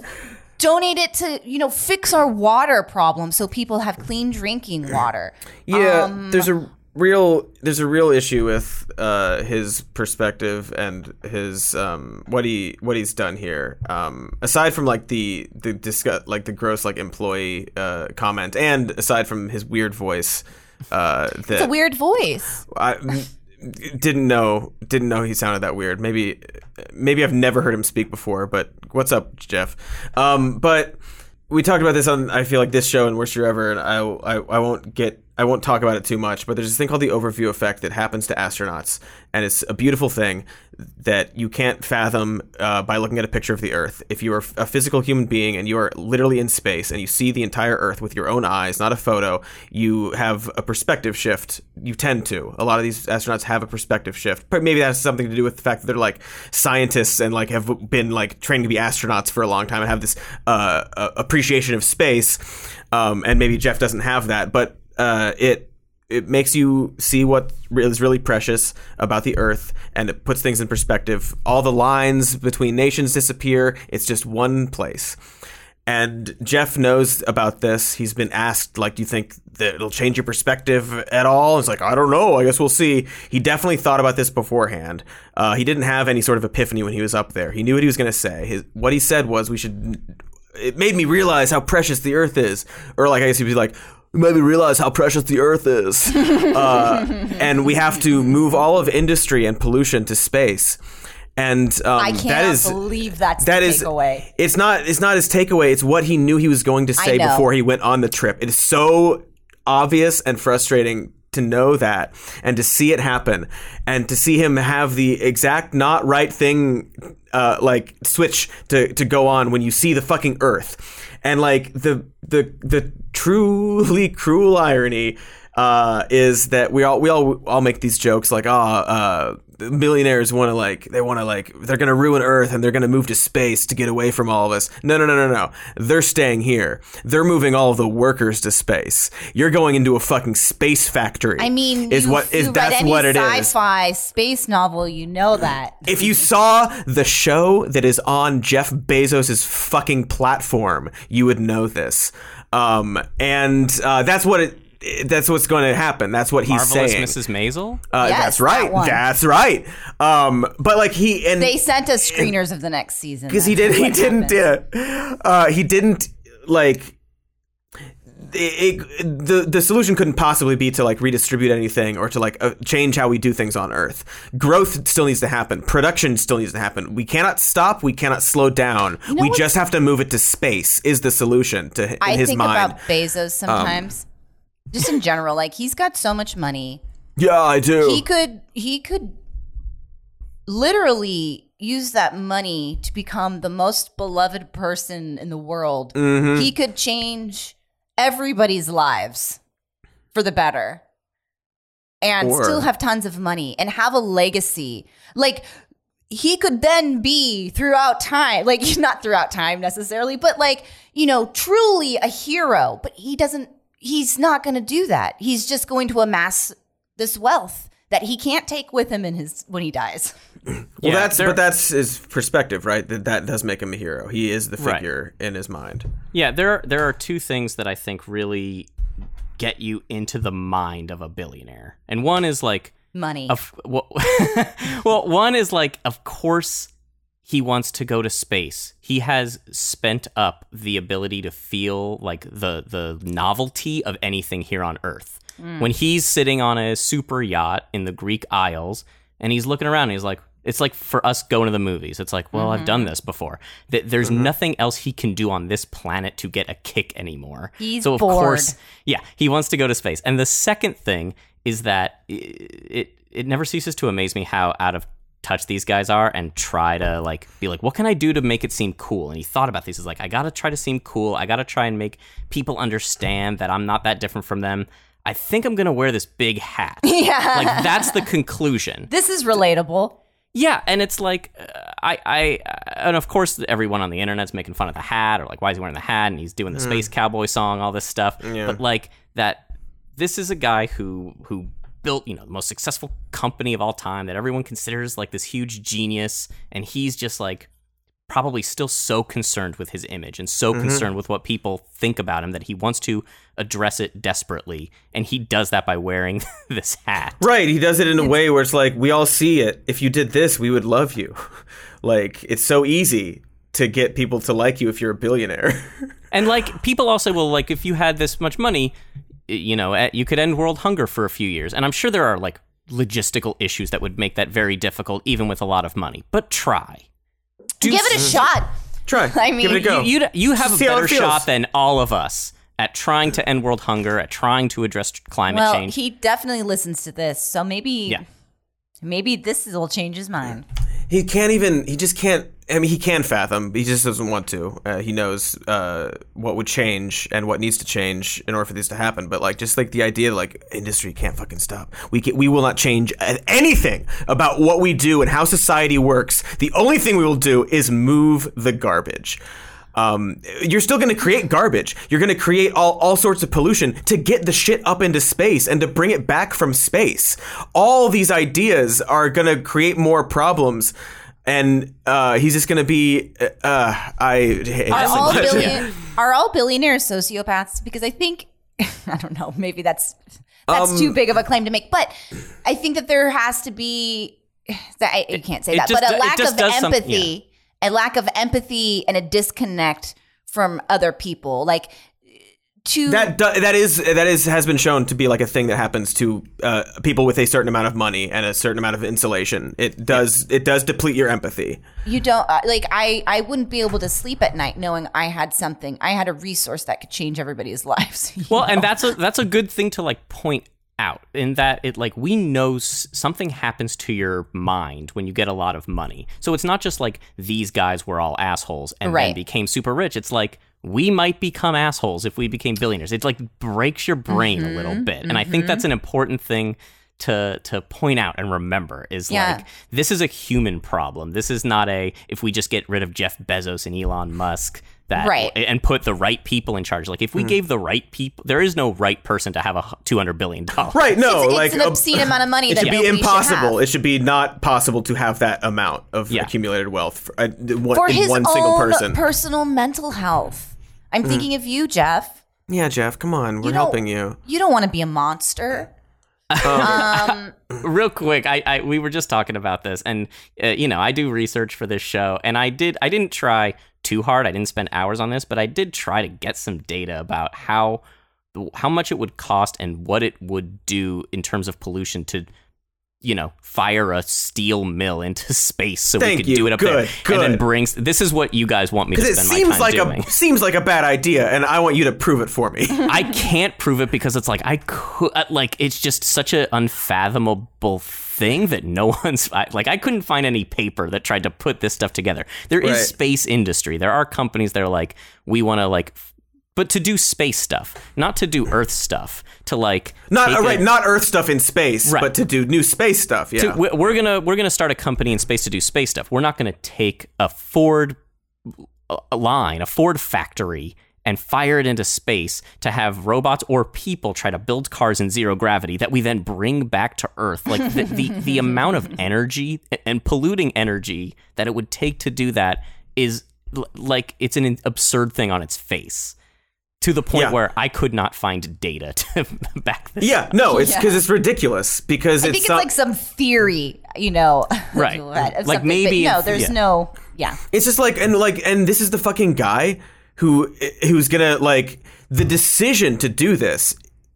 donate it to, you know, fix our water problem so people have clean drinking water. yeah, Um, there's a real there's a real issue with uh, his perspective and his um, what he what he's done here. Um, aside from like the the discuss like the gross like employee uh, comment, and aside from his weird voice, uh, that It's a weird voice. I didn't know didn't know he sounded that weird. Maybe maybe I've never heard him speak before. But what's up, Jeff? Um, but we talked about this on I feel like this show and Worst Year Ever, and I I, I won't get. I won't talk about it too much, but there's this thing called the overview effect that happens to astronauts, and it's a beautiful thing that you can't fathom uh, by looking at a picture of the Earth. If you are a physical human being and you are literally in space and you see the entire Earth with your own eyes, not a photo, you have a perspective shift. You tend to. A lot of these astronauts have a perspective shift, but maybe that has something to do with the fact that they're like scientists and like have been like trained to be astronauts for a long time and have this uh, uh, appreciation of space. Um, and maybe Jeff doesn't have that, but Uh, it it makes you see what is really precious about the Earth, and it puts things in perspective. All the lines between nations disappear. It's just one place. And Jeff knows about this. He's been asked, like, do you think that it'll change your perspective at all? It's like, I don't know. I guess we'll see. He definitely thought about this beforehand. Uh, he didn't have any sort of epiphany when he was up there. He knew what he was going to say. His, what he said was, we should... It made me realize how precious the Earth is. Or, like, I guess he'd be like... It made me realize how precious the Earth is. uh, and we have to move all of industry and pollution to space. And um, I cannot that is, believe that's that the is, takeaway. It's not, it's not his takeaway. It's what he knew he was going to say know. before he went on the trip. It is so obvious and frustrating to know that and to see it happen and to see him have the exact not right thing uh, like switch to, to go on when you see the fucking Earth. And like the the the truly cruel irony uh, is that we all we all all make these jokes like, oh, uh, millionaires want to like they want to like they're gonna ruin Earth and they're gonna move to space to get away from all of us. No, no, no, no, no. They're staying here. They're moving all of the workers to space. You're going into a fucking space factory. I mean, is you, what is you that's read any what it is. Sci-fi space novel, you know that. If you saw the show that is on Jeff Bezos' fucking platform, you would know this. Um, and uh, that's what it that's what's going to happen. That's what he's Marvelous saying. Missus Maisel? Uh, Yes, that's right. that one. That's right. Um, but like he and They sent us screeners of the next season. because he That's did he what didn't happened. yeah, uh, he didn't like. It, it, the the solution couldn't possibly be to like redistribute anything or to like uh, change how we do things on Earth. Growth still needs to happen. Production still needs to happen. We cannot stop. We cannot slow down. You know we what's- just have to move it to space. Is the solution to in I his think mind? Um, about Bezos sometimes. Just in general, like he's got so much money. Yeah, I do. He could he could literally use that money to become the most beloved person in the world. Mm-hmm. He could change everybody's lives for the better and Or- still have tons of money and have a legacy. Like he could then be throughout time, like not throughout time necessarily, but like, you know, truly a hero. But he doesn't, he's not going to do that. He's just going to amass this wealth that he can't take with him in his when he dies. Well, Yeah, that's there- but that's his perspective, right? That that does make him a hero. He is the Right. figure in his mind. Yeah, there there are two things that I think really get you into the mind of a billionaire. And one is like Money. of well, well, one is like of course he wants to go to space. He has spent up the ability to feel like the the novelty of anything here on Earth. When he's sitting on a super yacht in the Greek Isles and he's looking around and he's like, it's like for us going to the movies. It's like, well, I've done this before. Th- There's nothing else he can do on this planet to get a kick anymore. He's so of bored. course, yeah, he wants to go to space. And the second thing is that it, it it never ceases to amaze me how out of touch these guys are and try to like be like, what can I do to make it seem cool? And he thought about these. He's like, I gotta try to seem cool. I gotta try and make people understand that I'm not that different from them. I think I'm gonna wear this big hat. Yeah. Like that's the conclusion. This is relatable. Yeah, and it's like uh, I, I, and of course everyone on the internet's making fun of the hat, or like, why is he wearing the hat? And he's doing the space cowboy song, all this stuff. Yeah. But like that, this is a guy who who built, you know, the most successful company of all time that everyone considers like this huge genius, and he's just like probably still so concerned with his image and so concerned with what people think about him that he wants to address it desperately, and he does that by wearing this hat. Right, he does it in a way where it's like, we all see it. If you did this, we would love you. Like, it's so easy to get people to like you if you're a billionaire. And like people also will like, if you had this much money, you know, eh, you could end world hunger for a few years. And I'm sure there are like logistical issues that would make that very difficult, even with a lot of money. But try. Do Give it a shot. Try. I mean, Give it a go. You, you, you have a See how better it feels. shot than all of us at trying to end world hunger, at trying to address climate Well, change. he definitely listens to this, so maybe, Yeah. maybe this will change his mind. He can't even, he just can't, I mean, he can fathom, he just doesn't want to. Uh, he knows uh, what would change and what needs to change in order for this to happen. But like, just like the idea, like, industry can't fucking stop. We can, we will not change anything about what we do and how society works. The only thing we will do is move the garbage. Um, you're still going to create garbage. You're going to create all, all sorts of pollution to get the shit up into space and to bring it back from space. All these ideas are going to create more problems. And uh, he's just going to be, uh, I hate Are this all, much. billion, are all billionaires sociopaths? Because I think, I don't know, maybe that's that's Um, too big of a claim to make. But I think that there has to be, that I, I can't say it that, just but do- a it lack just of does some- empathy, a lack of empathy and a disconnect from other people. Like, to That do, that is that is has been shown to be like a thing that happens to uh, people with a certain amount of money and a certain amount of insulation. It does it does deplete your empathy. you don't uh, like I I wouldn't be able to sleep at night knowing I had something, I had a resource that could change everybody's lives. you Well, know? and that's a that's a good thing to like point out, in that it like we know s- something happens to your mind when you get a lot of money. So it's not just like these guys were all assholes and then Right. became super rich. It's like we might become assholes if we became billionaires. It like breaks your brain a little bit, and I think that's an important thing to to point out and remember. Is Yeah. like, this is a human problem. This is not a, if we just get rid of Jeff Bezos and Elon Musk, that Right. and put the right people in charge. Like if we gave the right people, there is no right person to have a two hundred billion dollars. Right? No, it's, it's like an uh, obscene amount of money it that should be nobody impossible. have. It should be not possible to have that amount of Yeah. accumulated wealth for, uh, one, For in his one own single person. personal mental health. I'm thinking of you, Jeff. Yeah, Jeff, come on. We're You don't- helping you. You don't want to be a monster. Real quick, I, I we were just talking about this, and uh, you know, I do research for this show, and I did I didn't try too hard. I didn't spend hours on this, but I did try to get some data about how how much it would cost and what it would do in terms of pollution to, you know, fire a steel mill into space so Thank we could you. do it up Good, there. good. And then brings this is what you guys want me to Because spend it my seems time like doing. a seems like a bad idea, and I want you to prove it for me. I can't prove it because it's like I could like it's just such an unfathomable thing that no one's I, like I couldn't find any paper that tried to put this stuff together. There is Right. space industry. There are companies that are like, we want to like f- but to do space stuff, not to do Earth stuff, to like Not take uh, right, a- not Earth stuff in space, Right. but to do new space stuff. Yeah. to- we- we're gonna we're gonna start a company in space to do space stuff. We're not gonna take a Ford a line, a Ford factory, and fire it into space to have robots or people try to build cars in zero gravity that we then bring back to Earth. Like the the, the amount of energy and polluting energy that it would take to do that is l- like it's an absurd thing on its face. To the point Yeah. where I could not find data to back this. Yeah, no, it's Yeah. because it's ridiculous. Because I it's think it's not, like some theory, you know. Right. of Like something, but maybe no, if- there's yeah. no. Yeah. It's just like and like and this is the fucking guy who who's gonna like the decision to do this.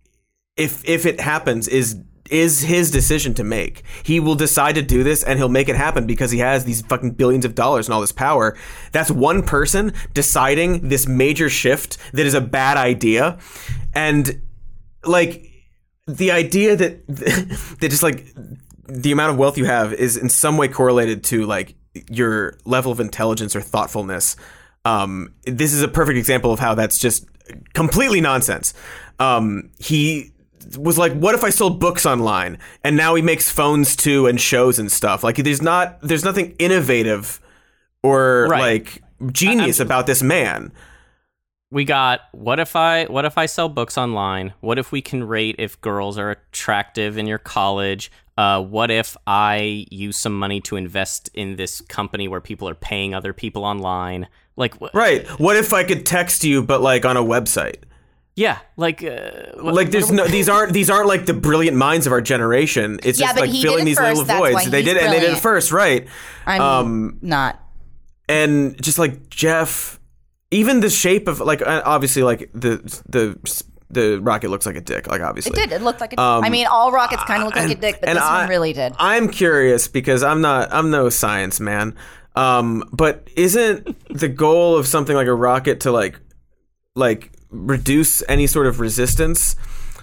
If if it happens, is is his decision to make. He will decide to do this and he'll make it happen because he has these fucking billions of dollars and all this power. That's one person deciding this major shift that is a bad idea. And like the idea that that just like the amount of wealth you have is in some way correlated to like your level of intelligence or thoughtfulness. Um, this is a perfect example of how that's just completely nonsense. Um, he was like, what if I sold books online? And now he makes phones too and shows and stuff. Like there's not, there's nothing innovative or Right. like genius about this man. We got what if I what if I sell books online? What if we can rate if girls are attractive in your college? Uh, what if I use some money to invest in this company where people are paying other people online? Like, wh- Right. What if I could text you, but like on a website? yeah, like, uh, what- Like there's what- no, these aren't, these aren't like the brilliant minds of our generation. It's Yeah, just but like he did filling it these first, little that's voids. why They he's did, and they did it brilliant. first. Right. I'm Um, not. and just like Jeff, even the shape of like uh, obviously like the the the rocket looks like a dick, like obviously It did. It looked like a. Um, I mean, all rockets kind of look like a and- dick, but and this I- one really did. I'm curious because I'm not I'm no science man, um, but isn't the goal of something like a rocket to like like reduce any sort of resistance?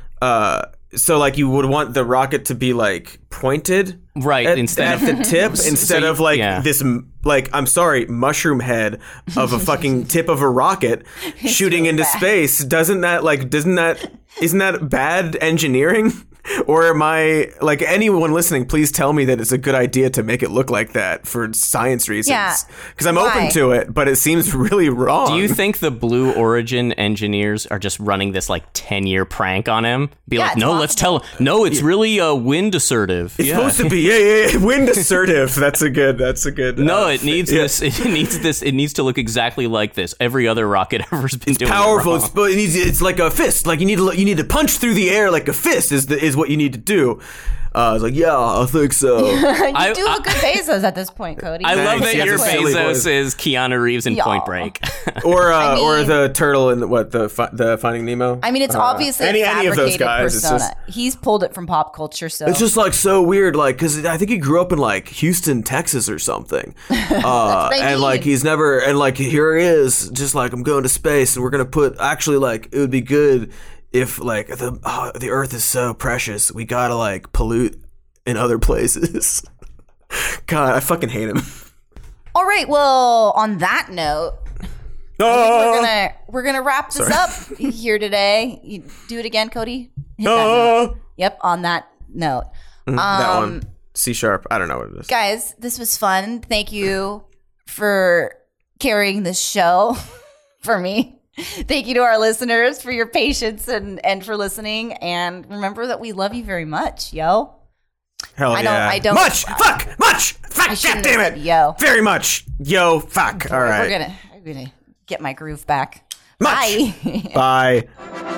Uh, so like you would want the rocket to be like pointed Right, at, instead at of- the tip So instead you- of like yeah. this m- like I'm sorry mushroom head of a fucking tip of a rocket shooting really into bad. space. Doesn't that like doesn't that isn't that bad engineering? Or am I like anyone listening? Please tell me that it's a good idea to make it look like that for science reasons. Yeah. Because I'm Why? open to it, but it seems really wrong. Do you think the Blue Origin engineers are just running this like ten year prank on him? Be Yeah, like, it's no, let's tell. No, it's really uh, wind assertive. it's Yeah. supposed to be yeah, yeah, yeah. Wind assertive? That's a good. That's a good. No, uh, it needs yeah. this. It needs this. It needs to look exactly like this. Every other rocket ever's been doing. it Powerful. wrong. It's, but it needs, it's like a fist. Like you need to you need to punch through the air like a fist is the, is what you need to do. Uh, I was like, yeah, I think so. you I- do look good Bezos at this point, Cody. I love Thanks. that He has your a silly Bezos voice. is Keanu Reeves in Yeah. Point Break. or uh, I or mean- the turtle in the, what the fi- the Finding Nemo. I mean, it's Uh, obviously any a any of fabricated those guys. It's persona. just He's pulled it from pop culture, so it's just like so weird, like because I think he grew up in like Houston, Texas, or something, uh, what I and like mean. he's never and like here he is, just like I'm going to space, and we're gonna put actually like it would be good if like the oh, the Earth is so precious, we gotta like pollute in other places. God, I fucking hate him. All right. Well, on that note, we're gonna we're gonna wrap this up here today. You do it again, Cody. Hit that note. Yep. On that note, that um, one, C sharp. I don't know what it is. guys, this was fun. Thank you for carrying this show for me. Thank you to our listeners for your patience and and for listening. And remember that we love you very much, yo. Hell I don't- yeah. I don't- Much. Fuck. Much. Fuck. God shouldn't damn have it. said yo. Very much. Yo. Fuck. All right. We're gonna we're gonna get my groove back. much. Bye. Bye.